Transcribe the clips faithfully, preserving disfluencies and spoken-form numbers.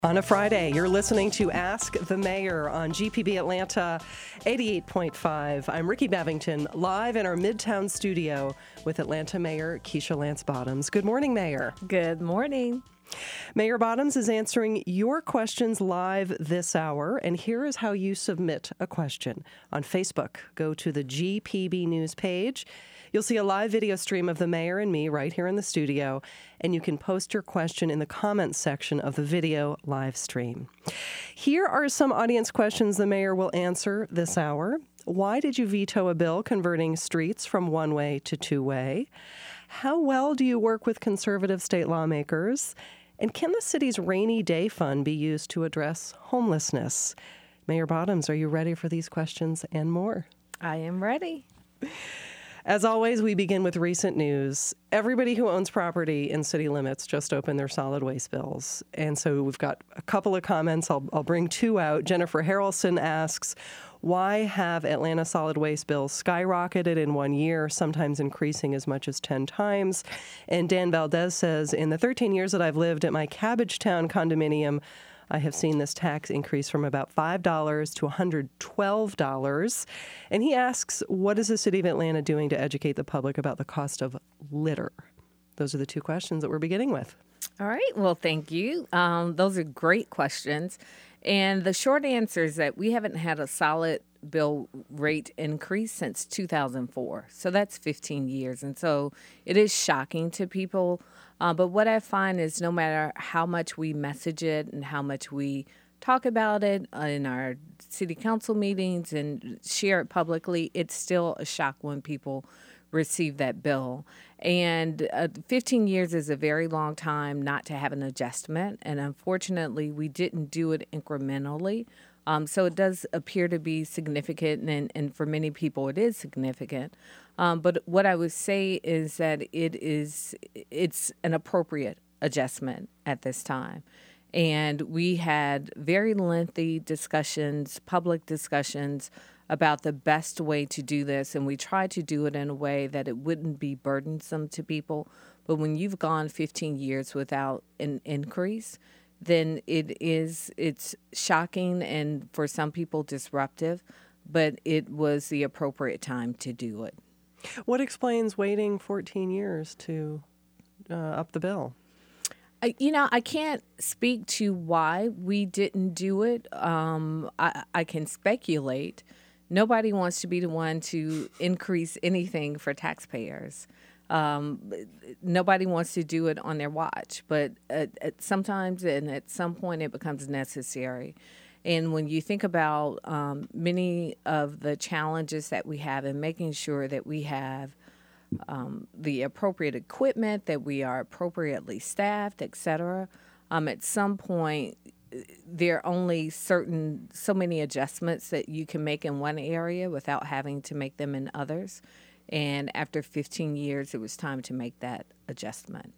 On a Friday, you're listening to Ask the Mayor on G P B Atlanta eighty-eight point five. I'm Ricky Bevington, live in our Midtown studio with Atlanta Mayor Keisha Lance Bottoms. Good morning, Mayor. Good morning. Mayor Bottoms is answering your questions live this hour, and here is how you submit a question. On Facebook, go to the G P B News page. You'll see a live video stream of the mayor and me right here in the studio, and you can post your question in the comments section of the video live stream. Here are some audience questions the mayor will answer this hour. Why did you veto a bill converting streets from one-way to two-way? How well do you work with conservative state lawmakers? And can the city's rainy day fund be used to address homelessness? Mayor Bottoms, are you ready for these questions and more? I am ready. As always, we begin with recent news. Everybody who owns property in city limits just opened their solid waste bills. And so we've got a couple of comments. I'll, I'll bring two out. Jennifer Harrelson asks, why have Atlanta solid waste bills skyrocketed in one year, sometimes increasing as much as ten times? And Dan Valdez says, in the thirteen years that I've lived at my Cabbagetown condominium, I have seen this tax increase from about five dollars to one hundred twelve dollars. And he asks, what is the city of Atlanta doing to educate the public about the cost of litter? Those are the two questions that we're beginning with. All right. Well, thank you. Um, those are great questions. And the short answer is that we haven't had a solid bill rate increase since two thousand four. So that's fifteen years. And so it is shocking to people. Uh, but what I find is no matter how much we message it and how much we talk about it in our city council meetings and share it publicly, it's still a shock when people receive that bill. And uh, fifteen years is a very long time not to have an adjustment. And unfortunately, we didn't do it incrementally. Um, so it does appear to be significant, and, and for many people it is significant. Um, but what I would say is that it is it's an appropriate adjustment at this time. And we had very lengthy discussions, public discussions, about the best way to do this. And we tried to do it in a way that it wouldn't be burdensome to people. But when you've gone fifteen years without an increase, then it is, it's shocking and for some people disruptive, but it was the appropriate time to do it. What explains waiting fourteen years to uh, up the bill? I, you know, I can't speak to why we didn't do it. Um, I, I can speculate. Nobody wants to be the one to increase anything for taxpayers. Um, nobody wants to do it on their watch, but at, at sometimes and at some point it becomes necessary. And when you think about um, many of the challenges that we have in making sure that we have um, the appropriate equipment, that we are appropriately staffed, et cetera, um, at some point there are only certain, so many adjustments that you can make in one area without having to make them in others. And after fifteen years, it was time to make that adjustment.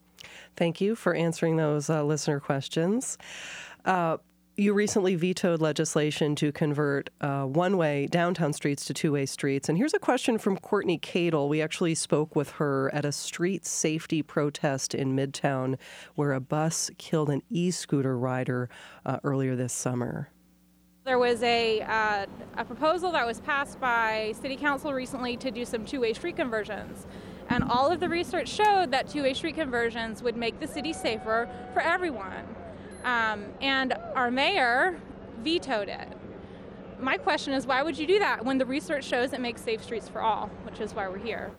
Thank you for answering those uh, listener questions. Uh, you recently vetoed legislation to convert uh, one-way downtown streets to two-way streets. And here's a question from Courtney Cadle. We actually spoke with her at a street safety protest in Midtown where a bus killed an e-scooter rider uh, earlier this summer. There was a, uh, a proposal that was passed by City Council recently to do some two-way street conversions. And all of the research showed that two-way street conversions would make the city safer for everyone. Um, and our mayor vetoed it. My question is, why would you do that when the research shows it makes safe streets for all, which is why we're here?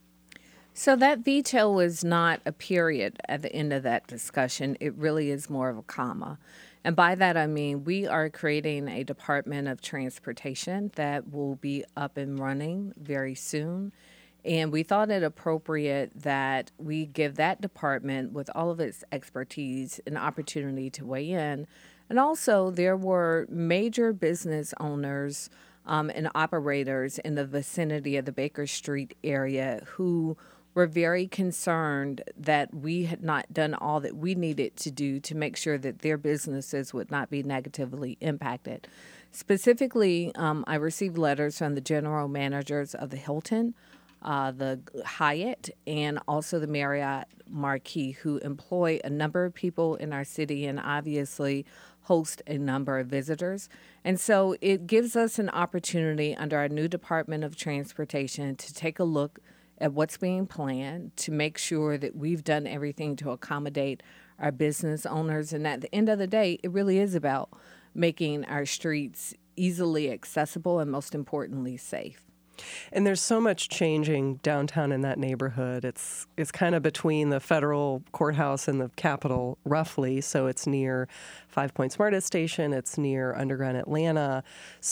So that veto was not a period at the end of that discussion. It really is more of a comma. And by that, I mean we are creating a Department of Transportation that will be up and running very soon. And we thought it appropriate that we give that department, with all of its expertise, an opportunity to weigh in. And also, there were major business owners um, and operators in the vicinity of the Baker Street area who were very concerned that we had not done all that we needed to do to make sure that their businesses would not be negatively impacted. Specifically, um, I received letters from the general managers of the Hilton, uh, the Hyatt, and also the Marriott Marquis, who employ a number of people in our city and obviously host a number of visitors. And so it gives us an opportunity under our new Department of Transportation to take a look at what's being planned, to make sure that we've done everything to accommodate our business owners. And at the end of the day, it really is about making our streets easily accessible and, most importantly, safe. And there's so much changing downtown in that neighborhood. It's it's kind of between the federal courthouse and the Capitol, roughly. So it's near Five Points Smartest Station. It's near Underground Atlanta.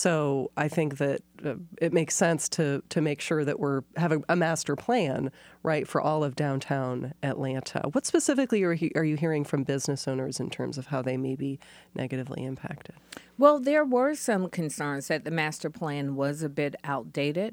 So I think that uh, it makes sense to to make sure that we're have a, a master plan, right, for all of downtown Atlanta. What specifically are, he, are you hearing from business owners in terms of how they may be negatively impacted? Well, there were some concerns that the master plan was a bit outdated.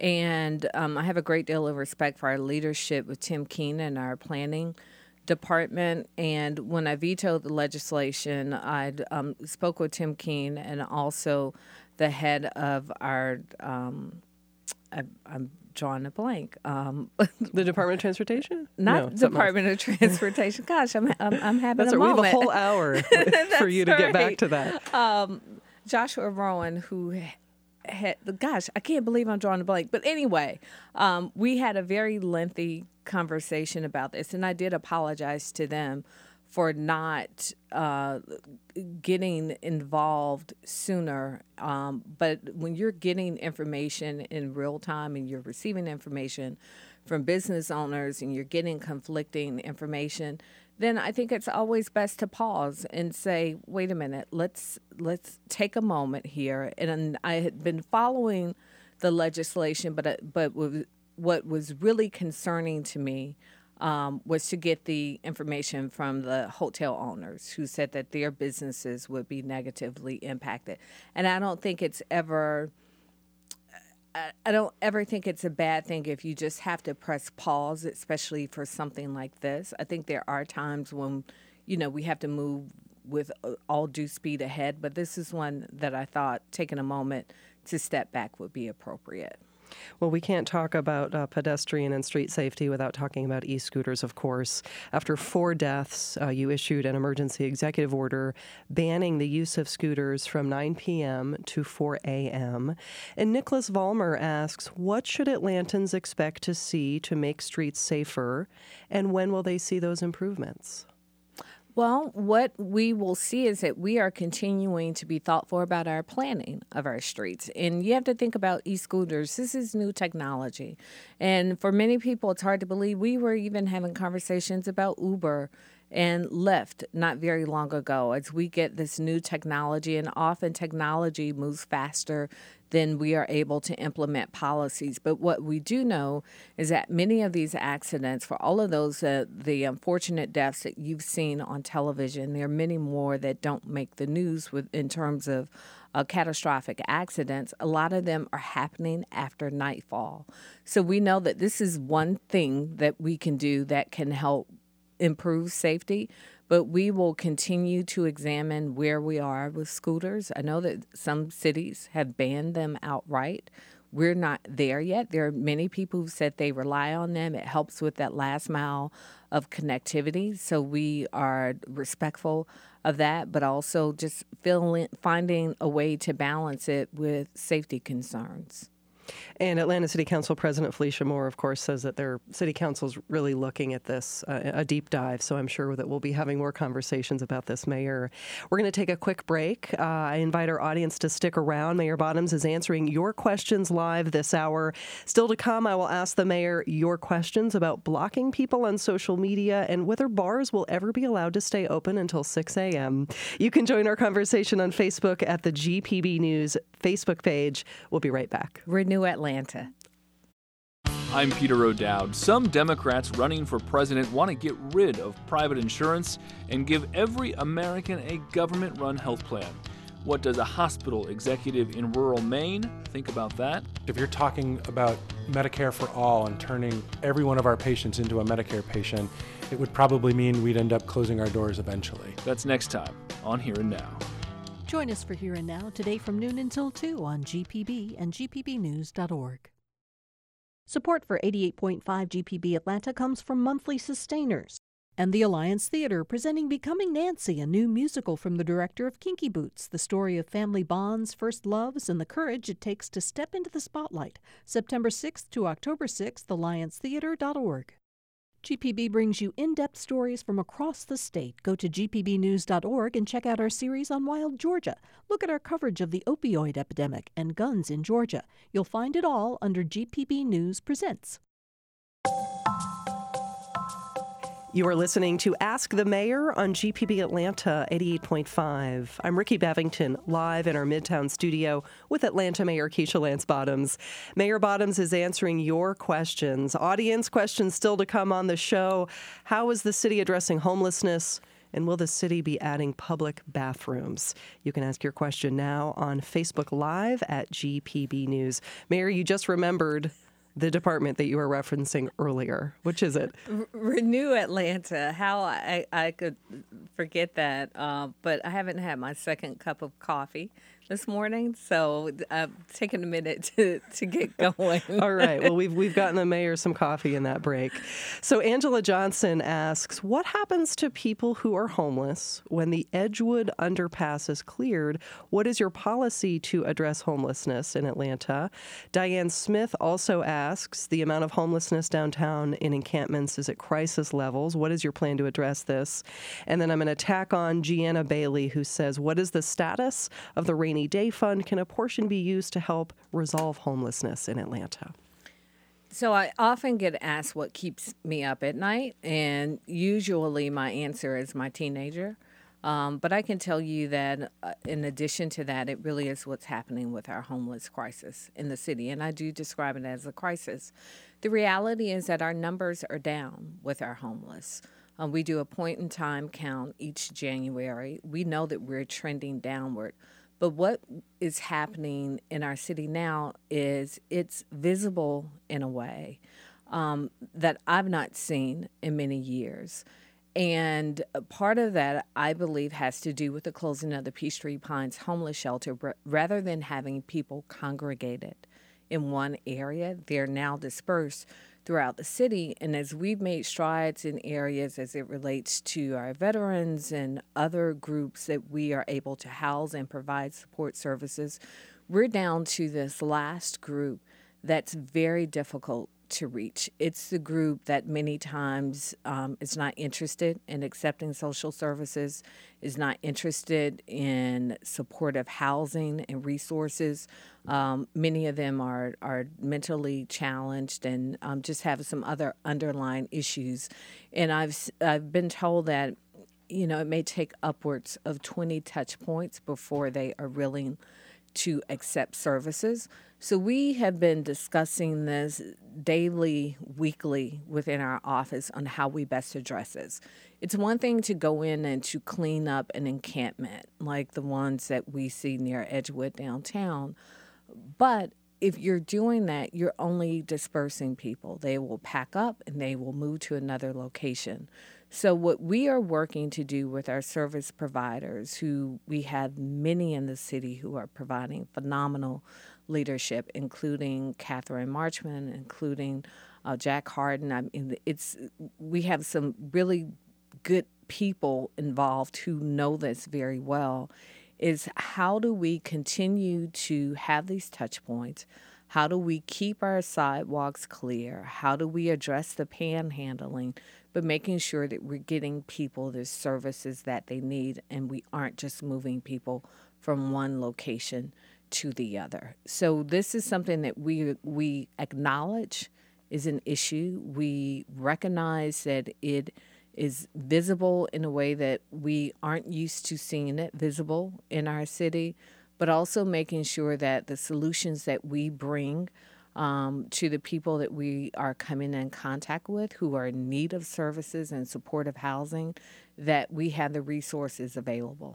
And um, I have a great deal of respect for our leadership with Tim Keene and our planning department. And when I vetoed the legislation, I um, spoke with Tim Keene and also the head of our, um, I, I'm drawing a blank. Um, the Department of Transportation? Not no, Department of Transportation. Gosh, I'm I'm, I'm having That's a right. moment. We have a whole hour for you to right. get back to that. Um, Joshua Rowan, who had, gosh, I can't believe I'm drawing a blank. But anyway, um, we had a very lengthy conversation about this, and I did apologize to them for not uh, getting involved sooner. Um, but when you're getting information in real time and you're receiving information from business owners and you're getting conflicting information, then I think it's always best to pause and say, wait a minute, let's let's take a moment here. And I had been following the legislation, but but what was really concerning to me Um, was to get the information from the hotel owners who said that their businesses would be negatively impacted. And I don't think it's ever, I don't ever think it's a bad thing if you just have to press pause, especially for something like this. I think there are times when, you know, we have to move with all due speed ahead, but this is one that I thought taking a moment to step back would be appropriate. Well, we can't talk about uh, pedestrian and street safety without talking about e-scooters, of course. After four deaths, uh, you issued an emergency executive order banning the use of scooters from nine p.m. to four a.m. And Nicholas Vollmer asks, what should Atlantans expect to see to make streets safer, and when will they see those improvements? Well, what we will see is that we are continuing to be thoughtful about our planning of our streets. And you have to think about e-scooters. This is new technology. And for many people, it's hard to believe we were even having conversations about Uber and Lyft not very long ago as we get this new technology. And often technology moves faster than we are able to implement policies. But what we do know is that many of these accidents, for all of those, uh, the unfortunate deaths that you've seen on television, there are many more that don't make the news with in terms of uh, catastrophic accidents. A lot of them are happening after nightfall. So we know that this is one thing that we can do that can help improve safety, but we will continue to examine where we are with scooters. I know that some cities have banned them outright. We're not there yet. There are many people who said they rely on them. It helps with that last mile of connectivity. So we are respectful of that, but also just feeling, finding a way to balance it with safety concerns. And Atlanta City Council President Felicia Moore, of course, says that their city council's really looking at this, uh, a deep dive. So I'm sure that we'll be having more conversations about this, Mayor. We're going to take a quick break. Uh, I invite our audience to stick around. Mayor Bottoms is answering your questions live this hour. Still to come, I will ask the mayor your questions about blocking people on social media and whether bars will ever be allowed to stay open until six a.m. You can join our conversation on Facebook at the G P B News Facebook page. We'll be right back. Renew Atlanta. I'm Peter O'Dowd. Some Democrats running for president want to get rid of private insurance and give every American a government-run health plan. What does a hospital executive in rural Maine think about that? If you're talking about Medicare for all and turning every one of our patients into a Medicare patient, it would probably mean we'd end up closing our doors eventually. That's next time on Here and Now. Join us for Here and Now today from noon until two on G P B and G P B news dot org. Support for eighty-eight point five G P B Atlanta comes from monthly sustainers and the Alliance Theater presenting Becoming Nancy, a new musical from the director of Kinky Boots, the story of family bonds, first loves, and the courage it takes to step into the spotlight. September sixth to October sixth, alliance theater dot org. G P B brings you in-depth stories from across the state. Go to G P B news dot org and check out our series on Wild Georgia. Look at our coverage of the opioid epidemic and guns in Georgia. You'll find it all under G P B News Presents. You are listening to Ask the Mayor on G P B Atlanta eighty-eight point five. I'm Ricky Bevington, live in our Midtown studio with Atlanta Mayor Keisha Lance Bottoms. Mayor Bottoms is answering your questions. Audience questions still to come on the show. How is the city addressing homelessness? And will the city be adding public bathrooms? You can ask your question now on Facebook Live at G P B News. Mayor, you just remembered the department that you were referencing earlier. Which is it? Renew Atlanta. How I, I could forget that. Uh, but I haven't had my second cup of coffee this morning, so I'm taking a minute to, to get going. All right. Well, we've we've gotten the mayor some coffee in that break. So Angela Johnson asks, what happens to people who are homeless when the Edgewood underpass is cleared? What is your policy to address homelessness in Atlanta? Diane Smith also asks, the amount of homelessness downtown in encampments is at crisis levels. What is your plan to address this? And then I'm going to tack on Gianna Bailey, who says, what is the status of the rainy day fund? Can a portion be used to help resolve homelessness in Atlanta? So I often get asked what keeps me up at night, and usually my answer is my teenager. Um, but I can tell you that uh, in addition to that, it really is what's happening with our homeless crisis in the city. And I do describe it as a crisis. The reality is that our numbers are down with our homeless. Um, we do a point-in-time count each January. We know that we're trending downward. But what is happening in our city now is it's visible in a way um, that I've not seen in many years. And part of that, I believe, has to do with the closing of the Peachtree Pines homeless shelter. Rather than having people congregated in one area, they're now dispersed throughout the city. And as we've made strides in areas as it relates to our veterans and other groups that we are able to house and provide support services, we're down to this last group that's very difficult to reach. It's the group that many times um, is not interested in accepting social services, is not interested in supportive housing and resources. Um, many of them are, are mentally challenged and um, just have some other underlying issues. And I've I've been told that, you know, it may take upwards of twenty touch points before they are willing to accept services. So we have been discussing this daily, weekly within our office on how we best address this. It's one thing to go in and to clean up an encampment like the ones that we see near Edgewood downtown. But if you're doing that, you're only dispersing people. They will pack up and they will move to another location. So what we are working to do with our service providers, who we have many in the city who are providing phenomenal leadership, including Catherine Marchman, including uh, Jack Harden. I mean, it's we have some really good people involved who know this very well, is how do we continue to have these touch points? How do we keep our sidewalks clear? How do we address the panhandling, but making sure that we're getting people the services that they need and we aren't just moving people from one location to the other. So this is something that we we acknowledge is an issue. We recognize that it is visible in a way that we aren't used to seeing it visible in our city, but also making sure that the solutions that we bring um, to the people that we are coming in contact with who are in need of services and supportive housing, that we have the resources available.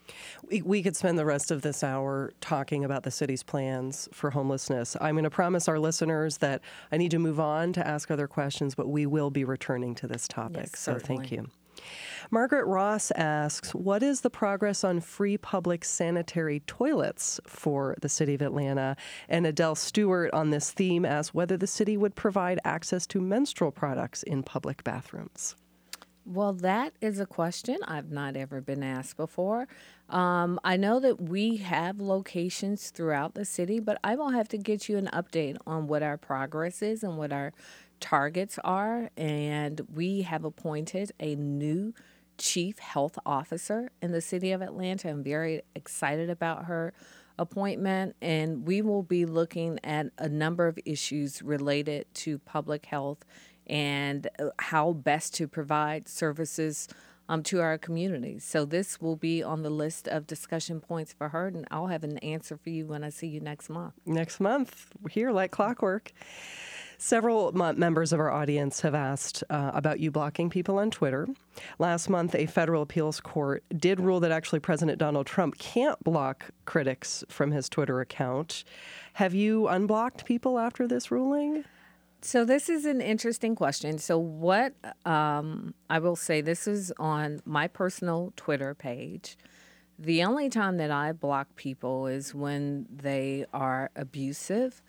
We, we could spend the rest of this hour talking about the city's plans for homelessness. I'm going to promise our listeners that I need to move on to ask other questions, but we will be returning to this topic. Yes, so certainly. Thank you. Margaret Ross asks, what is the progress on free public sanitary toilets for the city of Atlanta? And Adele Stewart on this theme asks whether the city would provide access to menstrual products in public bathrooms. Well, that is a question I've not ever been asked before. Um, I know that we have locations throughout the city, but I will have to get you an update on what our progress is and what our targets are. And we have appointed a new chief health officer in the city of Atlanta. I'm very excited about her appointment, and we will be looking at a number of issues related to public health and how best to provide services um, to our communities. So this will be on the list of discussion points for her, and I'll have an answer for you when I see you next month. Next month, we're here like clockwork. Several m- members of our audience have asked uh, about you blocking people on Twitter. Last month, a federal appeals court did rule that actually President Donald Trump can't block critics from his Twitter account. Have you unblocked people after this ruling? So this is an interesting question. So what um, I will say, this is on my personal Twitter page. The only time that I block people is when they are abusive,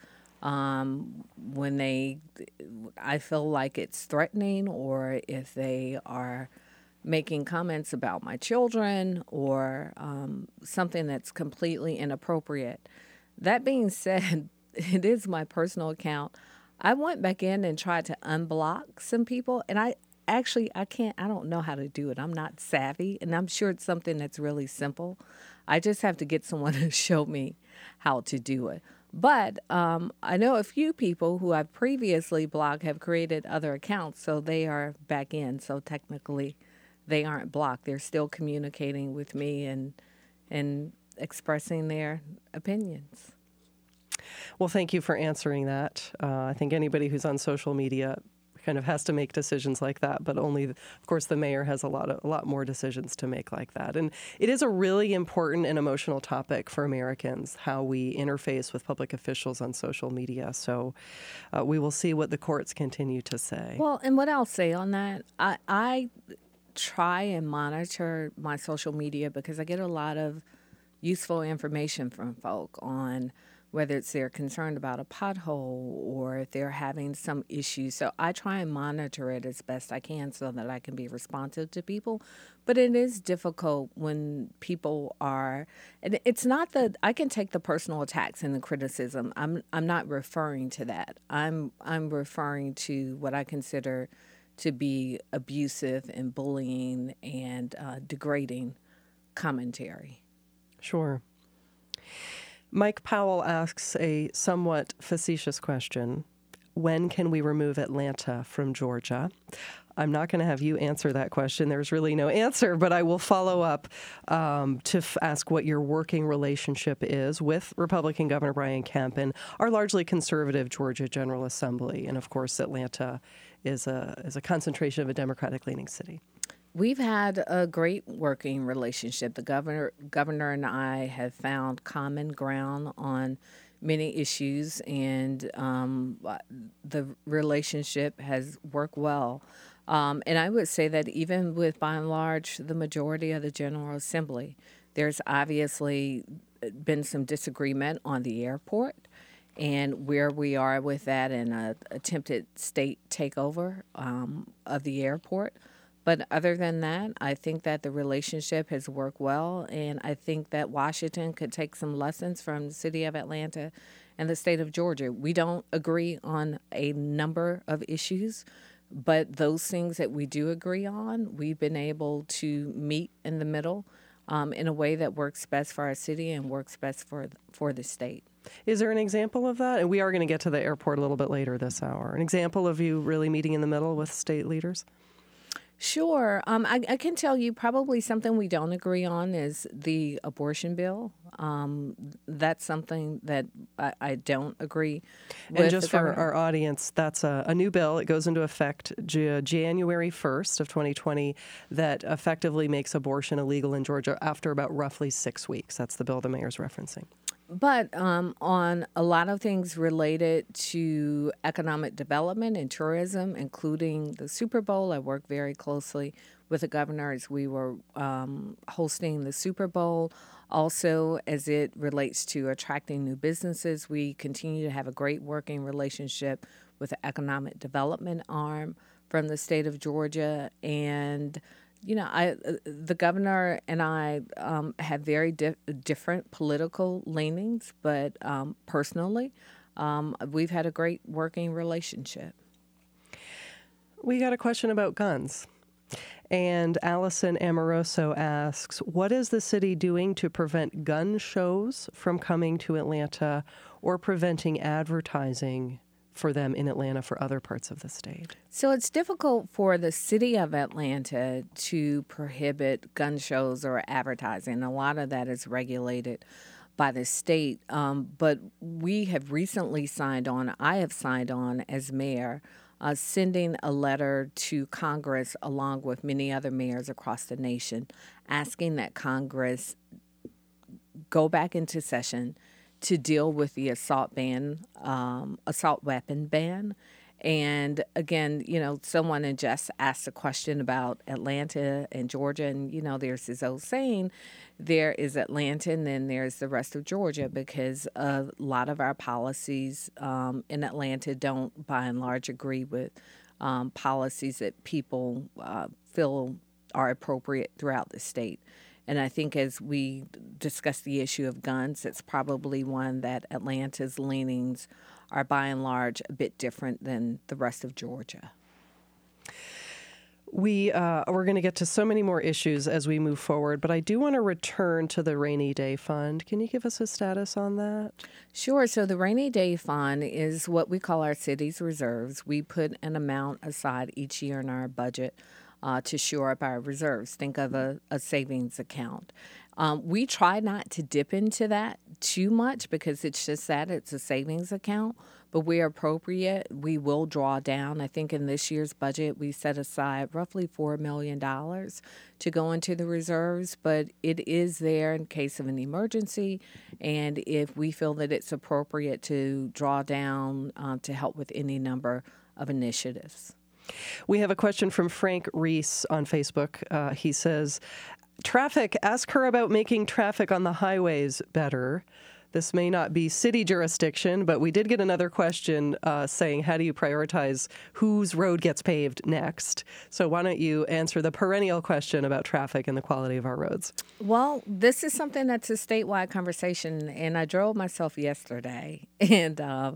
um, when they, I feel like it's threatening, or if they are making comments about my children, or um, something that's completely inappropriate. That being said, it is my personal account. I went back in and tried to unblock some people, and I actually, I can't, I don't know how to do it. I'm not savvy, and I'm sure it's something that's really simple. I just have to get someone to show me how to do it. But um, I know a few people who I've previously blocked have created other accounts, so they are back in. So technically, they aren't blocked. They're still communicating with me and and expressing their opinions. Well, thank you for answering that. Uh, I think anybody who's on social media kind of has to make decisions like that, but only, of course, the mayor has a lot of, a lot more decisions to make like that. And it is a really important and emotional topic for Americans, how we interface with public officials on social media. So uh, we will see what the courts continue to say. Well, and what I'll say on that, I, I try and monitor my social media because I get a lot of useful information from folk on whether it's they're concerned about a pothole or if they're having some issues. So I try and monitor it as best I can so that I can be responsive to people. But it is difficult when people are, and it's not that I can take the personal attacks and the criticism. I'm I'm not referring to that. I'm I'm referring to what I consider to be abusive and bullying and uh, degrading commentary. Sure. Mike Powell asks a somewhat facetious question. When can we remove Atlanta from Georgia? I'm not going to have you answer that question. There's really no answer, but I will follow up um, to f- ask what your working relationship is with Republican Governor Brian Kemp and our largely conservative Georgia General Assembly. And of course, Atlanta is a is a concentration of a Democratic-leaning city. We've had a great working relationship. The governor, governor and I have found common ground on many issues, and um, the relationship has worked well. Um, and I would say that even with, by and large, the majority of the General Assembly, there's obviously been some disagreement on the airport and where we are with that and an attempted state takeover um, of the airport. But other than that, I think that the relationship has worked well, and I think that Washington could take some lessons from the city of Atlanta and the state of Georgia. We don't agree on a number of issues, but those things that we do agree on, we've been able to meet in the middle um, in a way that works best for our city and works best for for the state. Is there an example of that? And we are going to get to the airport a little bit later this hour. An example of you really meeting in the middle with state leaders? Sure. Um, I, I can tell you probably something we don't agree on is the abortion bill. Um, that's something that I, I don't agree with. And just for our audience, that's a, a new bill. It goes into effect J- January first of twenty twenty that effectively makes abortion illegal in Georgia after about roughly six weeks. That's the bill the mayor's referencing. But um, on a lot of things related to economic development and tourism, including the Super Bowl, I work very closely with the governor as we were um, hosting the Super Bowl. Also, as it relates to attracting new businesses, we continue to have a great working relationship with the economic development arm from the state of Georgia. And You know, I the governor and I um, have very di- different political leanings, but um, personally, um, we've had a great working relationship. We got a question about guns. And Allison Amoroso asks, what is the city doing to prevent gun shows from coming to Atlanta or preventing advertising for them in Atlanta for other parts of the state? So it's difficult for the city of Atlanta to prohibit gun shows or advertising. A lot of that is regulated by the state. Um, but we have recently signed on, I have signed on as mayor, uh, sending a letter to Congress along with many other mayors across the nation, asking that Congress go back into session to deal with the assault ban, um, assault weapon ban. And again, you know, someone in just asked a question about Atlanta and Georgia. And, you know, there's this old saying, there is Atlanta and then there's the rest of Georgia, because a lot of our policies um, in Atlanta don't, by and large, agree with um, policies that people uh, feel are appropriate throughout the state. And I think as we discuss the issue of guns, it's probably one that Atlanta's leanings are by and large a bit different than the rest of Georgia. We, uh, we're going to get to so many more issues as we move forward, but I do want to return to the Rainy Day Fund. Can you give us a status on that? Sure. So the Rainy Day Fund is what we call our city's reserves. We put an amount aside each year in our budget Uh, to shore up our reserves. Think of a, a savings account. Um, we try not to dip into that too much because it's just that it's a savings account, but where appropriate, we will draw down. I think in this year's budget, we set aside roughly four million dollars to go into the reserves, but it is there in case of an emergency, and if we feel that it's appropriate to draw down uh, to help with any number of initiatives. We have a question from Frank Reese on Facebook. Uh, he says, traffic, ask her about making traffic on the highways better. This may not be city jurisdiction, but we did get another question uh, saying, how do you prioritize whose road gets paved next? So why don't you answer the perennial question about traffic and the quality of our roads? Well, this is something that's a statewide conversation, and I drove myself yesterday, and uh,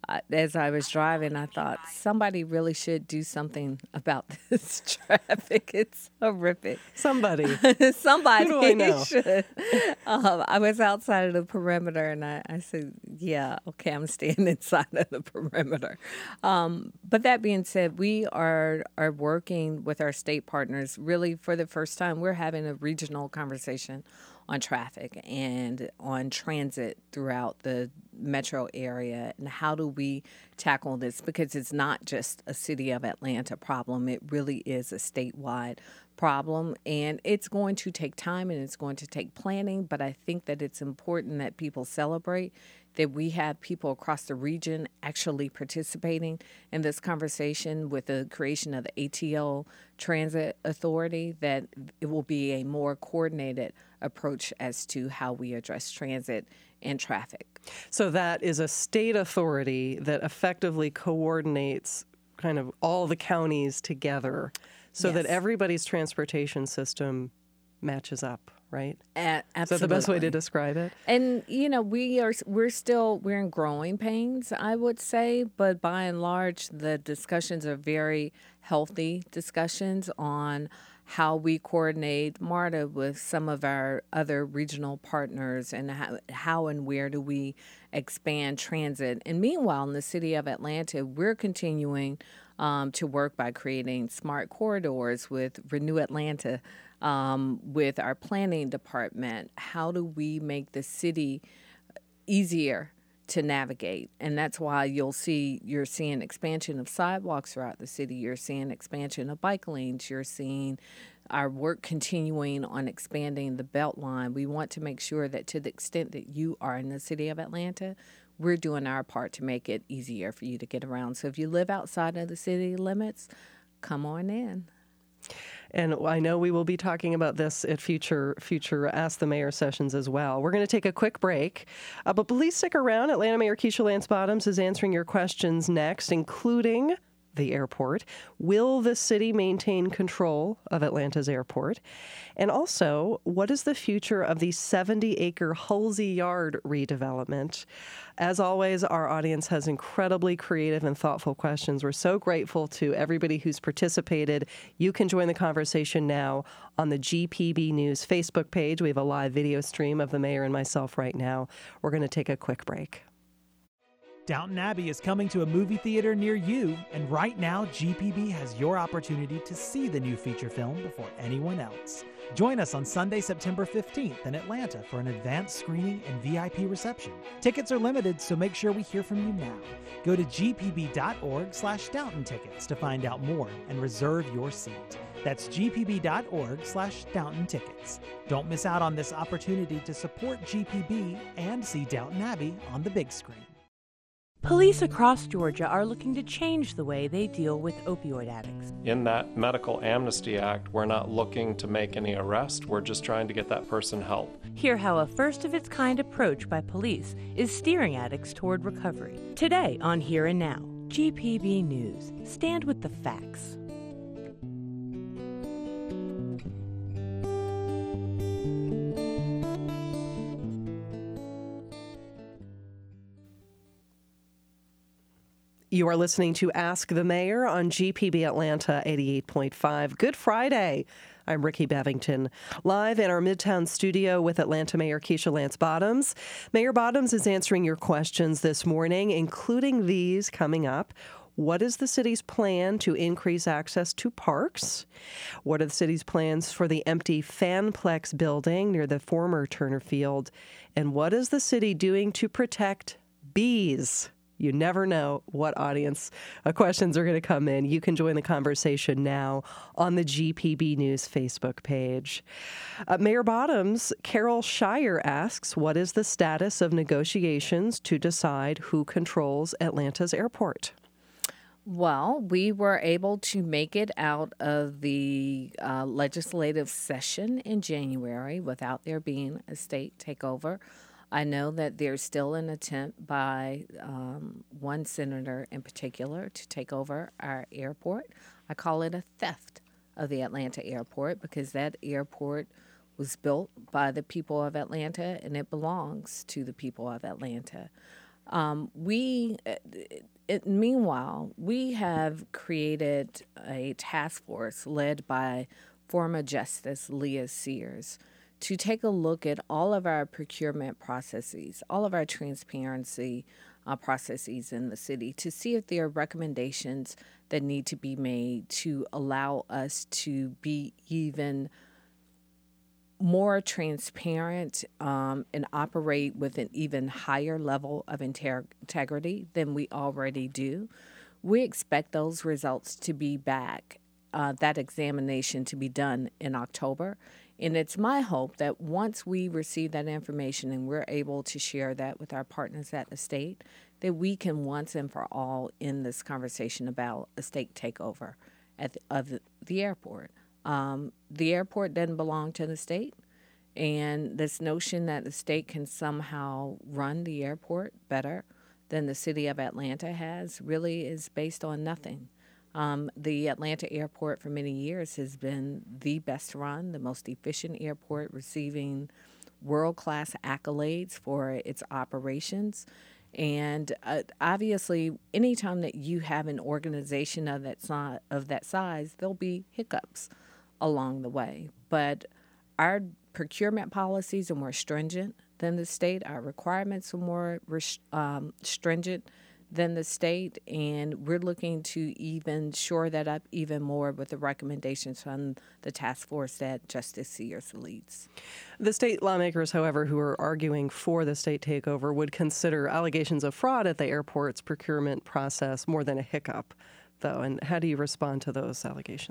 as I was driving, I thought somebody really should do something about this traffic. It's horrific. Somebody. Somebody Who do I know? should. Um, I was outside of the perimeter, and I, I said, yeah, okay, I'm staying inside of the perimeter. Um, but that being said, we are, are working with our state partners. Really, for the first time, we're having a regional conversation on traffic and on transit throughout the metro area, and how do we tackle this, because it's not just a city of Atlanta problem. It really is a statewide problem, and it's going to take time and it's going to take planning, but I think that it's important that people celebrate that we have people across the region actually participating in this conversation with the creation of the A T L Transit Authority, that it will be a more coordinated approach as to how we address transit and traffic. So that is a state authority that effectively coordinates kind of all the counties together so Yes. that everybody's transportation system matches up, right? A- absolutely. Is that the best way to describe it? And you know, we are we're still we're in growing pains, I would say, but by and large, the discussions are very healthy discussions on how we coordinate MARTA with some of our other regional partners, and how, how and where do we expand transit. And meanwhile, in the city of Atlanta, we're continuing um, to work by creating smart corridors with Renew Atlanta, um, with our planning department. How do we make the city easier to navigate? And that's why you'll see, you're seeing expansion of sidewalks throughout the city. You're seeing expansion of bike lanes. You're seeing our work continuing on expanding the Beltline, we want to make sure that to the extent that you are in the city of Atlanta, we're doing our part to make it easier for you to get around. So if you live outside of the city limits, come on in. And I know we will be talking about this at future future Ask the Mayor sessions as well. We're going to take a quick break, uh, but please stick around. Atlanta Mayor Keisha Lance Bottoms is answering your questions next, including the airport. Will the city maintain control of Atlanta's airport? And also, what is the future of the seventy-acre Halsey Yard redevelopment? As always, our audience has incredibly creative and thoughtful questions. We're so grateful to everybody who's participated. You can join the conversation now on the G P B News Facebook page. We have a live video stream of the mayor and myself right now. We're going to take a quick break. Downton Abbey is coming to a movie theater near you, and right now G P B has your opportunity to see the new feature film before anyone else. Join us on Sunday, September fifteenth in Atlanta for an advanced screening and V I P reception. Tickets are limited, so make sure we hear from you now. Go to gpb.org slash Downton tickets to find out more and reserve your seat. That's gpb.org slash Downton tickets. Don't miss out on this opportunity to support G P B and see Downton Abbey on the big screen. Police across Georgia are looking to change the way they deal with opioid addicts. In that Medical Amnesty Act, we're not looking to make any arrest. We're just trying to get that person help. Hear how a first-of-its-kind approach by police is steering addicts toward recovery. Today on Here and Now, G P B News. Stand with the facts. You are listening to Ask the Mayor on G P B Atlanta eighty-eight point five. Good Friday. I'm Ricky Bevington, live in our Midtown studio with Atlanta Mayor Keisha Lance Bottoms. Mayor Bottoms is answering your questions this morning, including these coming up. What is the city's plan to increase access to parks? What are the city's plans for the empty Fanplex building near the former Turner Field? And what is the city doing to protect bees? You never know what audience uh, questions are going to come in. You can join the conversation now on the G P B News Facebook page. Uh, Mayor Bottoms, Carol Shire asks, what is the status of negotiations to decide who controls Atlanta's airport? Well, we were able to make it out of the uh, legislative session in January without there being a state takeover. I know that there's still an attempt by um, one senator in particular to take over our airport. I call it a theft of the Atlanta airport because that airport was built by the people of Atlanta and it belongs to the people of Atlanta. Um, we, it, it, meanwhile, we have created a task force led by former Justice Leah Sears to take a look at all of our procurement processes, all of our transparency uh, processes in the city, to see if there are recommendations that need to be made to allow us to be even more transparent um, and operate with an even higher level of inter- integrity than we already do. We expect those results to be back, uh, that examination to be done in October. And it's my hope that once we receive that information and we're able to share that with our partners at the state, that we can once and for all end this conversation about a state takeover at the, of the, the airport. Um, the airport doesn't belong to the state, and this notion that the state can somehow run the airport better than the city of Atlanta has really is based on nothing. Um, the Atlanta airport for many years has been the best run, the most efficient airport, receiving world-class accolades for its operations. And uh, obviously, anytime that you have an organization of that, si- of that size, there'll be hiccups along the way. But our procurement policies are more stringent than the state. Our requirements are more res- um, stringent than the state, and we're looking to even shore that up even more with the recommendations from the task force that Justice Sears leads. The state lawmakers, however, who are arguing for the state takeover would consider allegations of fraud at the airport's procurement process more than a hiccup, though. And how do you respond to those allegations?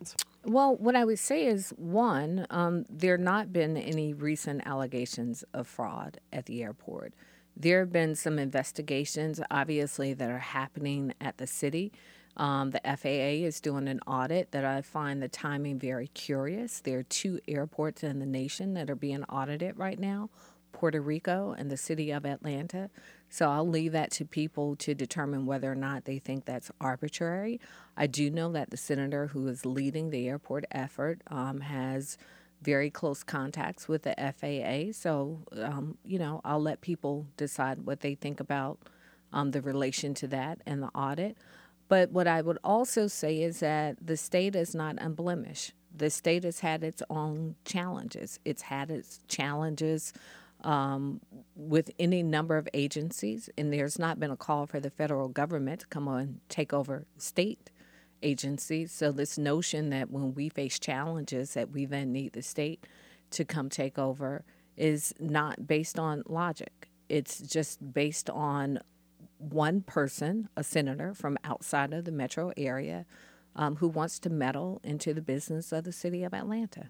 Well, what I would say is, one, um, there have not been any recent allegations of fraud at the airport. There have been some investigations, obviously, that are happening at the city. Um, the F A A is doing an audit that I find the timing very curious. There are two airports in the nation that are being audited right now, Puerto Rico and the city of Atlanta. So I'll leave that to people to determine whether or not they think that's arbitrary. I do know that the senator who is leading the airport effort um, has very close contacts with the F A A. So, um, you know, I'll let people decide what they think about um, the relation to that and the audit. But what I would also say is that the state is not unblemished. The state has had its own challenges. It's had its challenges um, with any number of agencies, and there's not been a call for the federal government to come on and take over state agencies. So this notion that when we face challenges that we then need the state to come take over is not based on logic. It's just based on one person, a senator from outside of the metro area, um, who wants to meddle into the business of the city of Atlanta.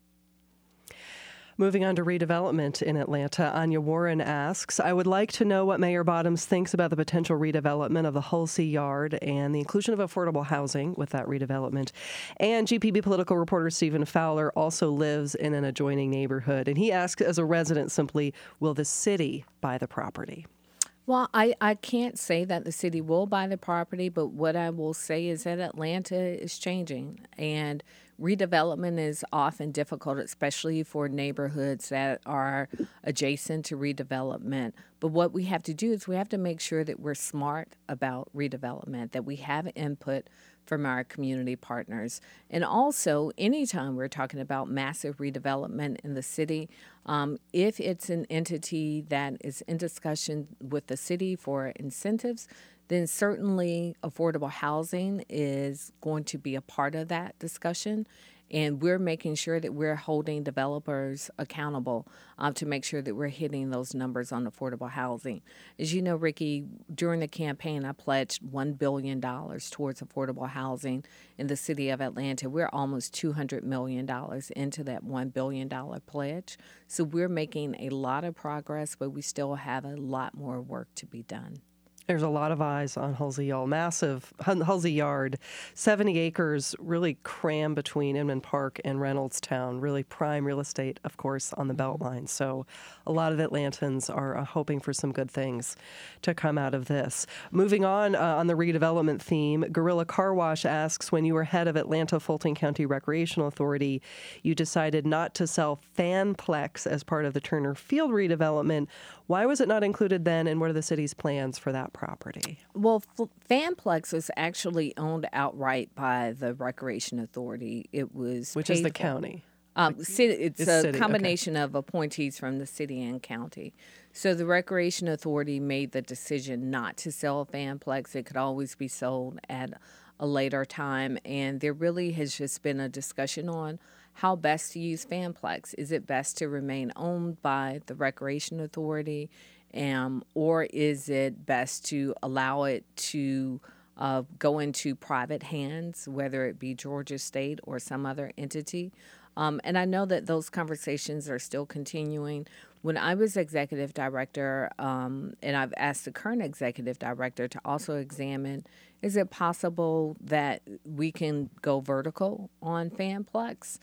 Moving on to redevelopment in Atlanta, Anya Warren asks, I would like to know what Mayor Bottoms thinks about the potential redevelopment of the Halsey Yard and the inclusion of affordable housing with that redevelopment. And G P B political reporter Stephen Fowler also lives in an adjoining neighborhood. And he asks, as a resident, simply, will the city buy the property? Well, I, I can't say that the city will buy the property, but what I will say is that Atlanta is changing, and redevelopment is often difficult, especially for neighborhoods that are adjacent to redevelopment. But what we have to do is we have to make sure that we're smart about redevelopment, that we have input from our community partners. And also, anytime we're talking about massive redevelopment in the city, um, if it's an entity that is in discussion with the city for incentives, then certainly affordable housing is going to be a part of that discussion. And we're making sure that we're holding developers accountable uh, to make sure that we're hitting those numbers on affordable housing. As you know, Ricky, during the campaign, I pledged one billion dollars towards affordable housing in the city of Atlanta. We're almost two hundred million dollars into that one billion dollars pledge. So we're making a lot of progress, but we still have a lot more work to be done. There's a lot of eyes on Halsey Yard, massive Halsey Yard, seventy acres, really crammed between Inman Park and Reynoldstown, really prime real estate, of course, on the Beltline. So a lot of Atlantans are uh, hoping for some good things to come out of this. Moving on uh, on the redevelopment theme, Gorilla Car Wash asks, when you were head of Atlanta Fulton County Recreational Authority, you decided not to sell Fanplex as part of the Turner Field redevelopment. Why was it not included then, and what are the city's plans for that property? Well, F- Fanplex was actually owned outright by the Recreation Authority. It was Which is the for. county. Um, city, it's, it's a city, combination okay. of appointees from the city and county. So the Recreation Authority made the decision not to sell Fanplex. It could always be sold at a later time, and there really has just been a discussion on how best to use Fanplex. Is it best to remain owned by the Recreation Authority, um, or is it best to allow it to uh, go into private hands, whether it be Georgia State or some other entity? Um, and I know that those conversations are still continuing. When I was executive director, um, and I've asked the current executive director to also examine, is it possible that we can go vertical on Fanplex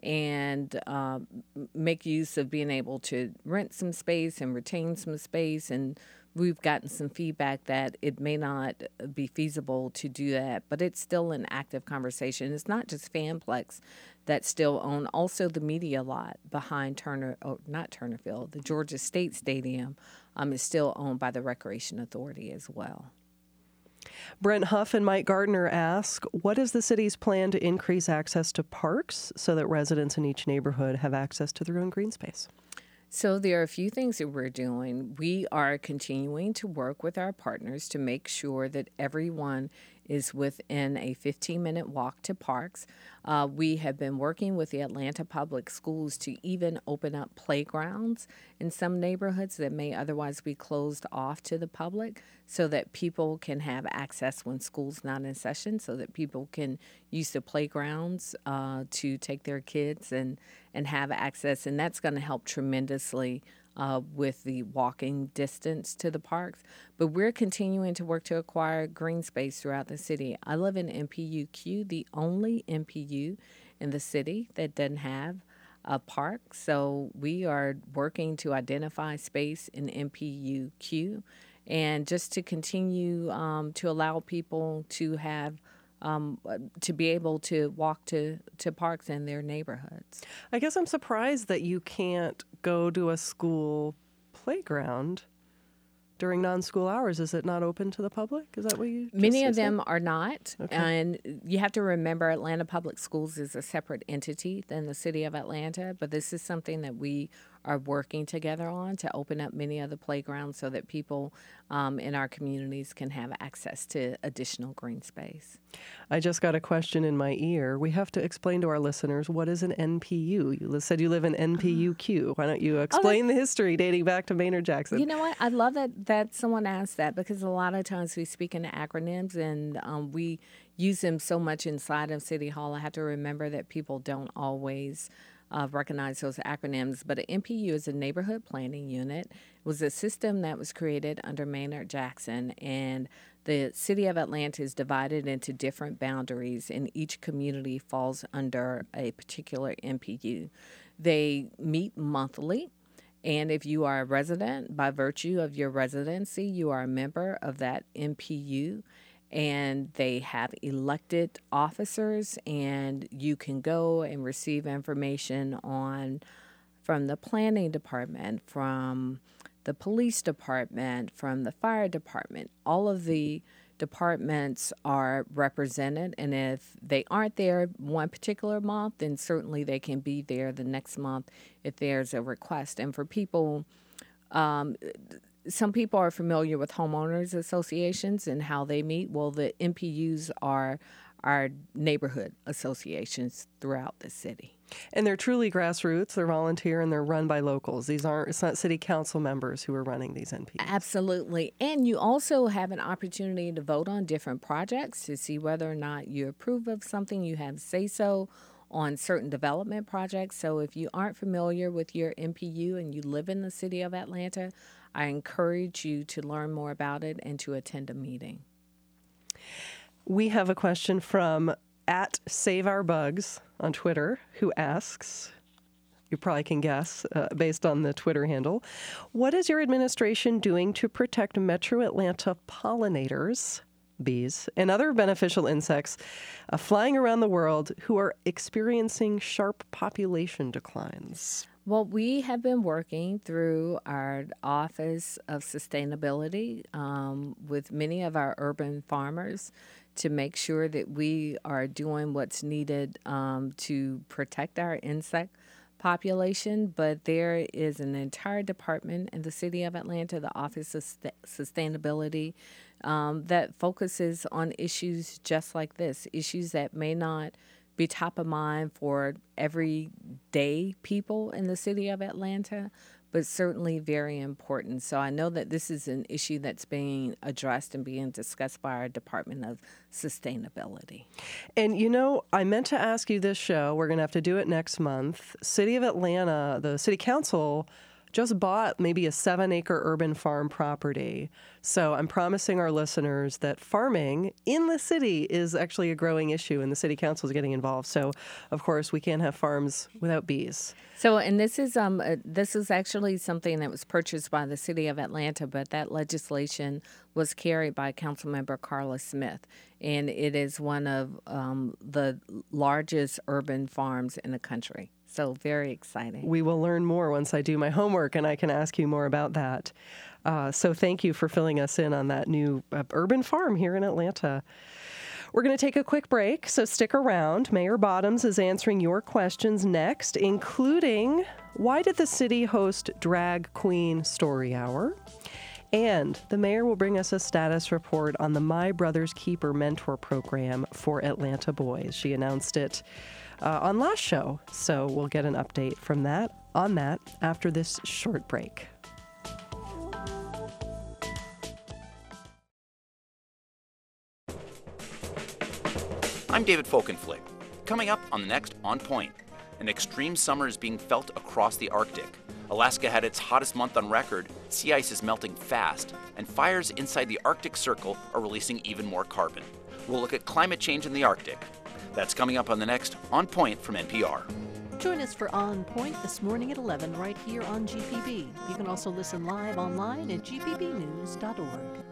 and uh, make use of being able to rent some space and retain some space? And we've gotten some feedback that it may not be feasible to do that, but it's still an active conversation. It's not just Fanplex that's still owned. Also, the media lot behind Turner, oh, not Turner Field, the Georgia State Stadium um, is still owned by the Recreation Authority as well. Brent Huff and Mike Gardner ask, what is the city's plan to increase access to parks so that residents in each neighborhood have access to their own green space? So there are a few things that we're doing. We are continuing to work with our partners to make sure that everyone is within a fifteen-minute walk to parks. Uh, we have been working with the Atlanta Public Schools to even open up playgrounds in some neighborhoods that may otherwise be closed off to the public so that people can have access when school's not in session, so that people can use the playgrounds uh, to take their kids and, and have access. And that's going to help tremendously Uh, with the walking distance to the parks. But we're continuing to work to acquire green space throughout the city. I live in M P U Q, the only M P U in the city that doesn't have a park. So we are working to identify space in M P U Q and just to continue um, to allow people to have Um, to be able to walk to, to parks in their neighborhoods. I guess I'm surprised that you can't go to a school playground during non-school hours. Is it not open to the public? Is that what you just Many of said? them are not. Okay. And you have to remember Atlanta Public Schools is a separate entity than the city of Atlanta, but this is something that we are working together on to open up many of the playgrounds so that people um, in our communities can have access to additional green space. I just got a question in my ear. We have to explain to our listeners, what is an N P U? You said you live in N P U Q. Why don't you explain the history dating back to Maynard Jackson? You know what? I love that, that someone asked that, because a lot of times we speak in acronyms and um, we use them so much inside of City Hall. I have to remember that people don't always Uh, recognize those acronyms, but an N P U is a neighborhood planning unit. It was a system that was created under Maynard Jackson, and the city of Atlanta is divided into different boundaries, and each community falls under a particular N P U. They meet monthly, and if you are a resident, by virtue of your residency, you are a member of that N P U. And they have elected officers, and you can go and receive information on from the planning department, from the police department, from the fire department. All of the departments are represented, and if they aren't there one particular month, then certainly they can be there the next month if there's a request. And for people, um, some people are familiar with homeowners associations and how they meet. Well, the N P Us are our neighborhood associations throughout the city. And they're truly grassroots. They're volunteer and they're run by locals. These aren't, it's not city council members who are running these N P Us. Absolutely. And you also have an opportunity to vote on different projects to see whether or not you approve of something. You have say-so on certain development projects. So if you aren't familiar with your N P U and you live in the city of Atlanta, I encourage you to learn more about it and to attend a meeting. We have a question from at Save Our Bugs on Twitter, who asks, you probably can guess uh, based on the Twitter handle, what is your administration doing to protect Metro Atlanta pollinators, bees, and other beneficial insects uh, flying around the world who are experiencing sharp population declines? Well, we have been working through our Office of Sustainability um, with many of our urban farmers to make sure that we are doing what's needed um, to protect our insect population. But there is an entire department in the city of Atlanta, the Office of Sustainability, um, that focuses on issues just like this, issues that may not be top of mind for everyday people in the city of Atlanta, but certainly very important. So I know that this is an issue that's being addressed and being discussed by our Department of Sustainability. And, you know, I meant to ask you this show. We're going to have to do it next month. City of Atlanta, the city council just bought maybe a seven-acre urban farm property. So I'm promising our listeners that farming in the city is actually a growing issue, and the city council is getting involved. So, of course, we can't have farms without bees. So, and this is um uh, this is actually something that was purchased by the city of Atlanta, but that legislation was carried by Councilmember Carla Smith, and it is one of um, the largest urban farms in the country. So very exciting. We will learn more once I do my homework and I can ask you more about that. Uh, so thank you for filling us in on that new uh, urban farm here in Atlanta. We're going to take a quick break, so stick around. Mayor Bottoms is answering your questions next, including why did the city host Drag Queen Story Hour? And the mayor will bring us a status report on the My Brother's Keeper mentor program for Atlanta boys. She announced it uh, on last show, so we'll get an update from that on that after this short break. I'm David Folkenflik. Coming up on the next On Point, an extreme summer is being felt across the Arctic. Alaska had its hottest month on record, sea ice is melting fast, and fires inside the Arctic Circle are releasing even more carbon. We'll look at climate change in the Arctic. That's coming up on the next On Point from N P R. Join us for On Point this morning at eleven right here on G P B. You can also listen live online at g p b news dot org.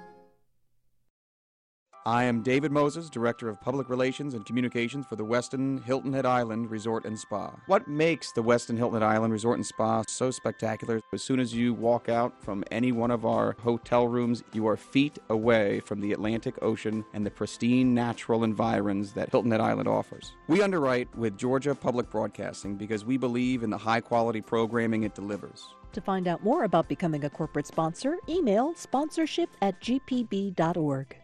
I am David Moses, Director of Public Relations and Communications for the Westin Hilton Head Island Resort and Spa. What makes the Westin Hilton Head Island Resort and Spa so spectacular? As soon as you walk out from any one of our hotel rooms, you are feet away from the Atlantic Ocean and the pristine natural environs that Hilton Head Island offers. We underwrite with Georgia Public Broadcasting because we believe in the high-quality programming it delivers. To find out more about becoming a corporate sponsor, email sponsorship at g p b dot org.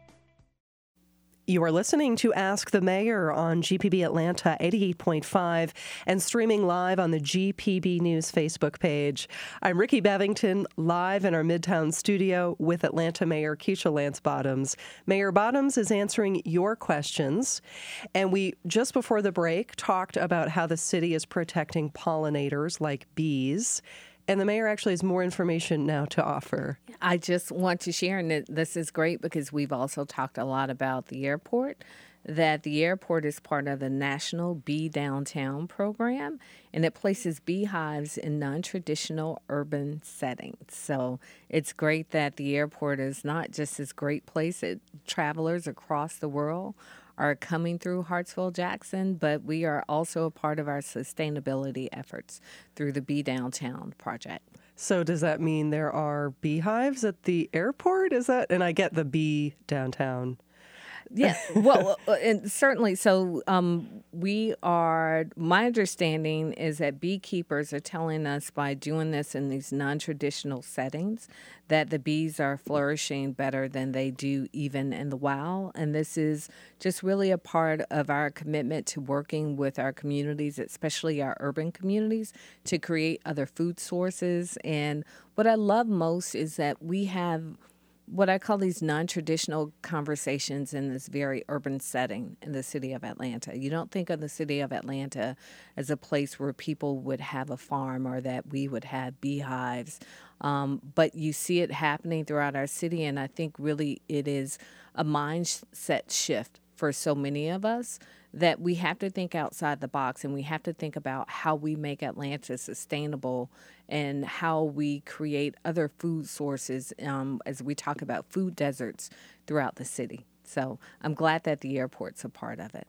You are listening to Ask the Mayor on G P B Atlanta eighty-eight point five and streaming live on the G P B News Facebook page. I'm Ricky Bevington, live in our Midtown studio with Atlanta Mayor Keisha Lance Bottoms. Mayor Bottoms is answering your questions. And we, just before the break, talked about how the city is protecting pollinators like bees. And the mayor actually has more information now to offer. I just want to share, and this is great because we've also talked a lot about the airport, that the airport is part of the National Bee Downtown program, and it places beehives in non-traditional urban settings. So it's great that the airport is not just this great place that travelers across the world are coming through Hartsville-Jackson, but we are also a part of our sustainability efforts through the Bee Downtown project. So does that mean there are beehives at the airport? Is that, and I get the Bee Downtown. Yeah, well, and certainly. So um, we are, my understanding is that beekeepers are telling us by doing this in these non-traditional settings that the bees are flourishing better than they do even in the wild. And this is just really a part of our commitment to working with our communities, especially our urban communities, to create other food sources. And what I love most is that we have what I call these non-traditional conversations in this very urban setting in the city of Atlanta. You don't think of the city of Atlanta as a place where people would have a farm or that we would have beehives, um, but you see it happening throughout our city, and I think really it is a mindset shift for so many of us that we have to think outside the box, and we have to think about how we make Atlanta sustainable and how we create other food sources um, as we talk about food deserts throughout the city. So I'm glad that the airport's a part of it.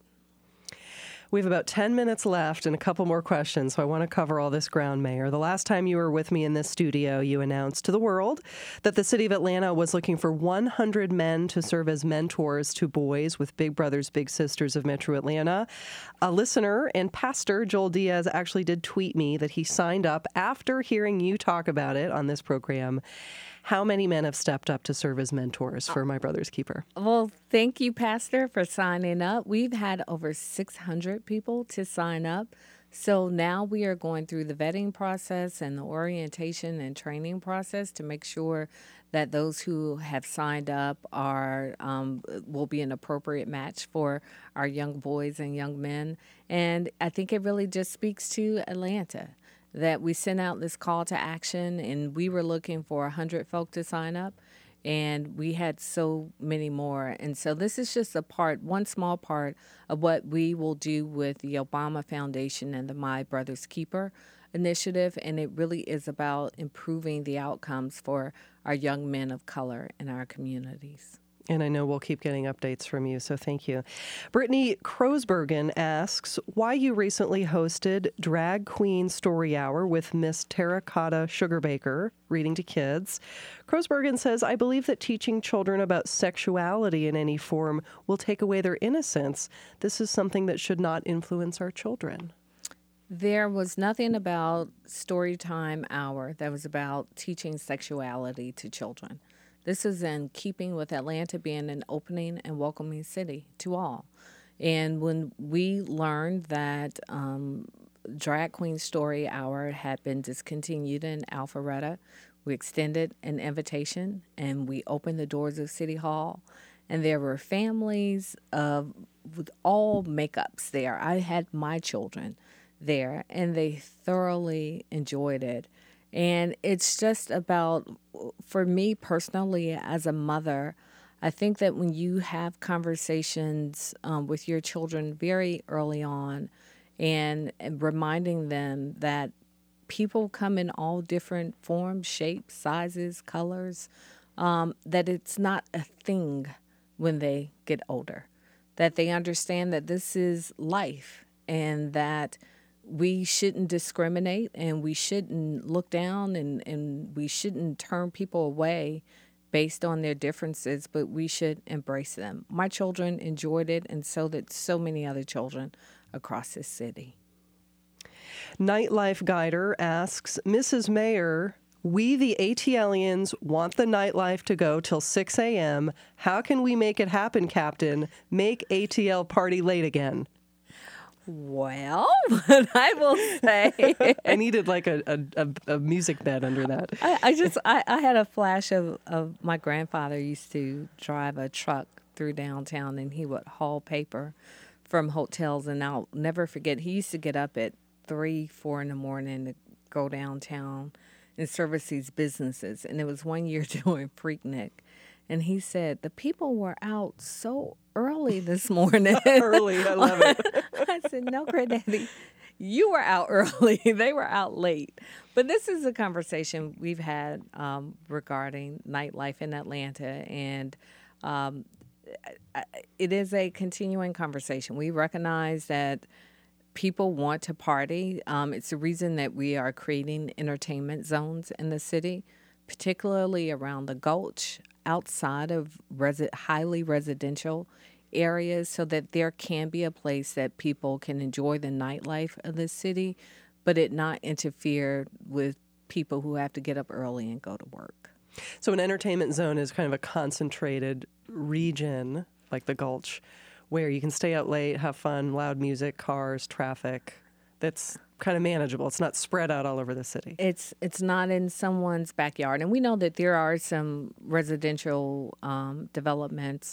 We have about ten minutes left and a couple more questions, so I want to cover all this ground, Mayor. The last time you were with me in this studio, you announced to the world that the city of Atlanta was looking for one hundred men to serve as mentors to boys with Big Brothers Big Sisters of Metro Atlanta. A listener and pastor, Joel Diaz, actually did tweet me that he signed up after hearing you talk about it on this program. How many men have stepped up to serve as mentors for My Brother's Keeper? Well, thank you, Pastor, for signing up. We've had over six hundred people to sign up. So now we are going through the vetting process and the orientation and training process to make sure that those who have signed up are um, will be an appropriate match for our young boys and young men. And I think it really just speaks to Atlanta, that we sent out this call to action, and we were looking for one hundred folk to sign up, and we had so many more. And so this is just a part, one small part of what we will do with the Obama Foundation and the My Brother's Keeper initiative, and it really is about improving the outcomes for our young men of color in our communities. And I know we'll keep getting updates from you, so thank you. Brittany Krosbergen asks why you recently hosted Drag Queen Story Hour with Miss Terracotta Sugarbaker, reading to kids. Krosbergen says, I believe that teaching children about sexuality in any form will take away their innocence. This is something that should not influence our children. There was nothing about Storytime Hour that was about teaching sexuality to children. This is in keeping with Atlanta being an opening and welcoming city to all. And when we learned that um, Drag Queen Story Hour had been discontinued in Alpharetta, we extended an invitation and we opened the doors of City Hall. And there were families of with all makeups there. I had my children there, and they thoroughly enjoyed it. And it's just about, for me personally, as a mother, I think that when you have conversations um, with your children very early on and, and reminding them that people come in all different forms, shapes, sizes, colors, um, that it's not a thing when they get older, that they understand that this is life and that we shouldn't discriminate and we shouldn't look down and, and we shouldn't turn people away based on their differences, but we should embrace them. My children enjoyed it, and so did so many other children across this city. Nightlife Guider asks, Missus Mayor, we the ATLians want the nightlife to go till six a.m. How can we make it happen, Captain? Make A T L party late again. Well, I will say... I needed like a, a, a music bed under that. I, I just, I, I had a flash of, of my grandfather used to drive a truck through downtown, and he would haul paper from hotels, and I'll never forget, he used to get up at three, four in the morning to go downtown and service these businesses. And it was one year during Freaknik. And he said, the people were out so early this morning. Early, I love it. I said, no, Granddaddy, you were out early. They were out late. But this is a conversation we've had um, regarding nightlife in Atlanta. And um, it is a continuing conversation. We recognize that people want to party. Um, it's the reason that we are creating entertainment zones in the city, particularly around the Gulch, outside of resi- highly residential areas, so that there can be a place that people can enjoy the nightlife of the city, but it not interfere with people who have to get up early and go to work. So an entertainment zone is kind of a concentrated region, like the Gulch, where you can stay out late, have fun, loud music, cars, traffic. That's kind of manageable. It's not spread out all over the city. It's it's not in someone's backyard. And we know that there are some residential um, developments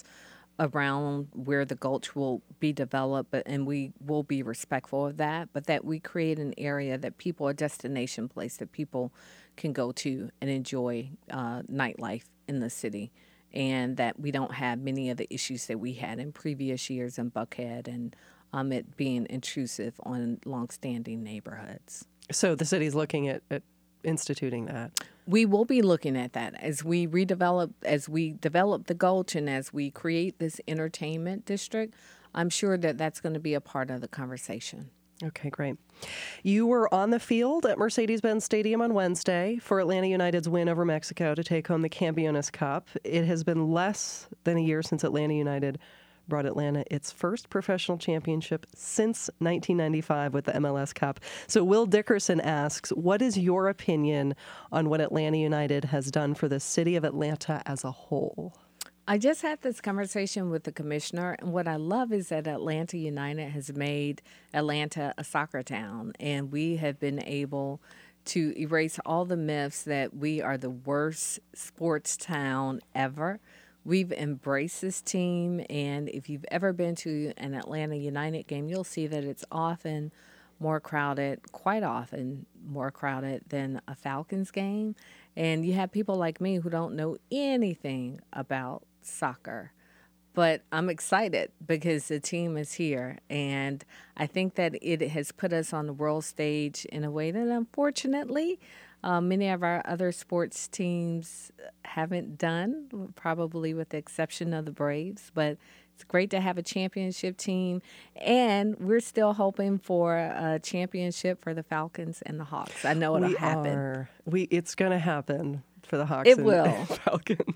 around where the Gulch will be developed, but, and we will be respectful of that, but that we create an area that people, a destination place that people can go to and enjoy uh, nightlife in the city, and that we don't have many of the issues that we had in previous years in Buckhead and um, it being intrusive on longstanding neighborhoods. So the city's looking at, at instituting that. We will be looking at that as we redevelop, as we develop the Gulch and as we create this entertainment district. I'm sure that that's going to be a part of the conversation. Okay, great. You were on the field at Mercedes-Benz Stadium on Wednesday for Atlanta United's win over Mexico to take home the Campeones Cup. It has been less than a year since Atlanta United brought Atlanta its first professional championship since nineteen ninety-five with the M L S Cup. So Will Dickerson asks, what is your opinion on what Atlanta United has done for the city of Atlanta as a whole? I just had this conversation with the commissioner, and what I love is that Atlanta United has made Atlanta a soccer town, and we have been able to erase all the myths that we are the worst sports town ever. We've embraced this team, and if you've ever been to an Atlanta United game, you'll see that it's often more crowded, quite often more crowded than a Falcons game. And you have people like me who don't know anything about soccer. But I'm excited because the team is here, and I think that it has put us on the world stage in a way that, unfortunately, uh, many of our other sports teams haven't done, probably with the exception of the Braves. But it's great to have a championship team, and we're still hoping for a championship for the Falcons and the Hawks. I know it'll we happen. Are. We, it's going to happen for the Hawks it and will. Falcons.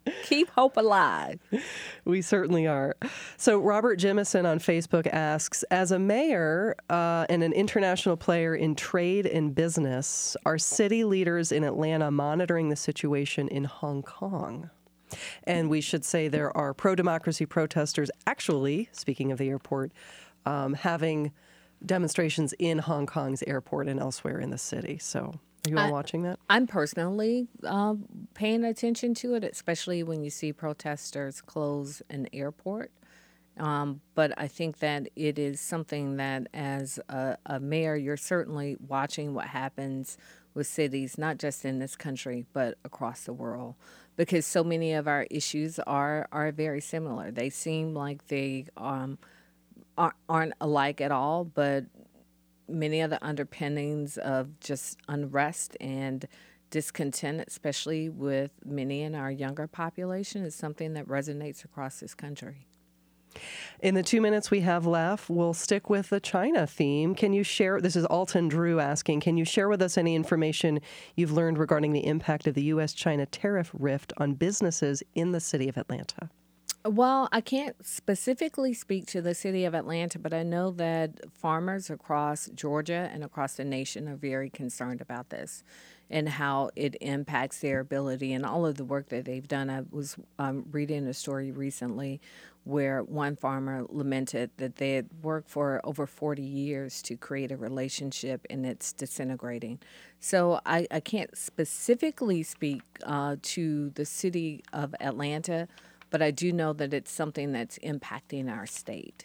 Keep hope alive. We certainly are. So Robert Jimison on Facebook asks, as a mayor uh, and an international player in trade and business, are city leaders in Atlanta monitoring the situation in Hong Kong? And we should say there are pro-democracy protesters actually, speaking of the airport, um, having demonstrations in Hong Kong's airport and elsewhere in the city. So are you all I, watching that? I'm personally uh, paying attention to it, especially when you see protesters close an airport. Um, but I think that it is something that as a, a mayor, you're certainly watching what happens with cities, not just in this country, but across the world, because so many of our issues are, are very similar. They seem like they um, aren't alike at all, but many of the underpinnings of just unrest and discontent, especially with many in our younger population, is something that resonates across this country. In the two minutes we have left, we'll stick with the China theme. Can you share, this is Alton Drew asking, can you share with us any information you've learned regarding the impact of the U S China tariff rift on businesses in the city of Atlanta? Well, I can't specifically speak to the city of Atlanta, but I know that farmers across Georgia and across the nation are very concerned about this and how it impacts their ability and all of the work that they've done. I was um, reading a story recently where one farmer lamented that they had worked for over forty years to create a relationship and it's disintegrating. So I, I can't specifically speak uh, to the city of Atlanta, but I do know that it's something that's impacting our state.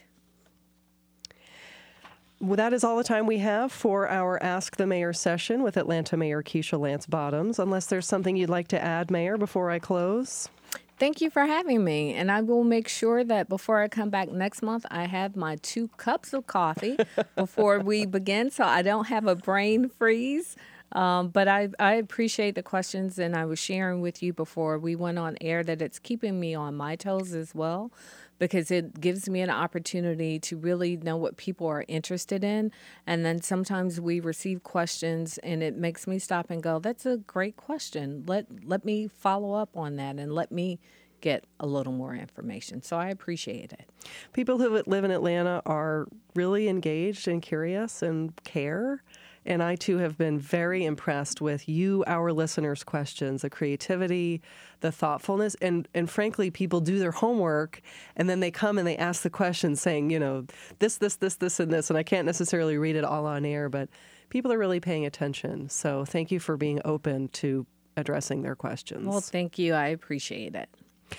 Well, that is all the time we have for our Ask the Mayor session with Atlanta Mayor Keisha Lance Bottoms. Unless there's something you'd like to add, Mayor, before I close? Thank you for having me. And I will make sure that before I come back next month, I have my two cups of coffee before we begin, so I don't have a brain freeze. Um, but I, I appreciate the questions, and I was sharing with you before we went on air that it's keeping me on my toes as well, because it gives me an opportunity to really know what people are interested in. And then sometimes we receive questions and it makes me stop and go, that's a great question. Let let me follow up on that and let me get a little more information. So I appreciate it. People who live in Atlanta are really engaged and curious and care. And I, too, have been very impressed with you, our listeners' questions, the creativity, the thoughtfulness. And, and frankly, people do their homework, and then they come and they ask the questions saying, you know, this, this, this, this, and this. And I can't necessarily read it all on air, but people are really paying attention. So thank you for being open to addressing their questions. Well, thank you. I appreciate it.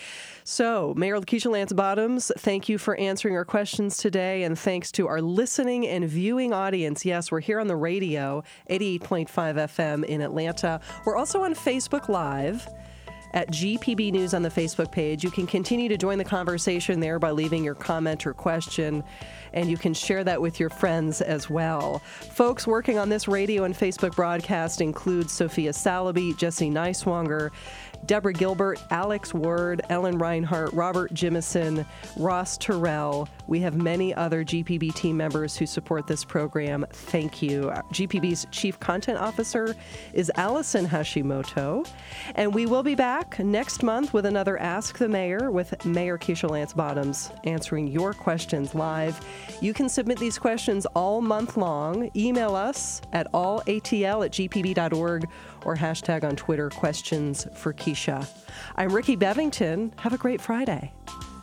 So, Mayor Keisha Lance Bottoms, thank you for answering our questions today, and thanks to our listening and viewing audience. Yes, we're here on the radio, eighty-eight point five F M in Atlanta. We're also on Facebook Live at G P B News on the Facebook page. You can continue to join the conversation there by leaving your comment or question, and you can share that with your friends as well. Folks working on this radio and Facebook broadcast include Sophia Salaby, Jesse Neiswanger, Deborah Gilbert, Alex Ward, Ellen Reinhart, Robert Jimison, Ross Terrell. We have many other G P B team members who support this program. Thank you. G P B's Chief Content Officer is Allison Hashimoto. And we will be back next month with another Ask the Mayor with Mayor Keisha Lance Bottoms answering your questions live. You can submit these questions all month long. Email us at all A T L at G P B dot org or hashtag on Twitter questions for Keisha. I'm Ricky Bevington. Have a great Friday.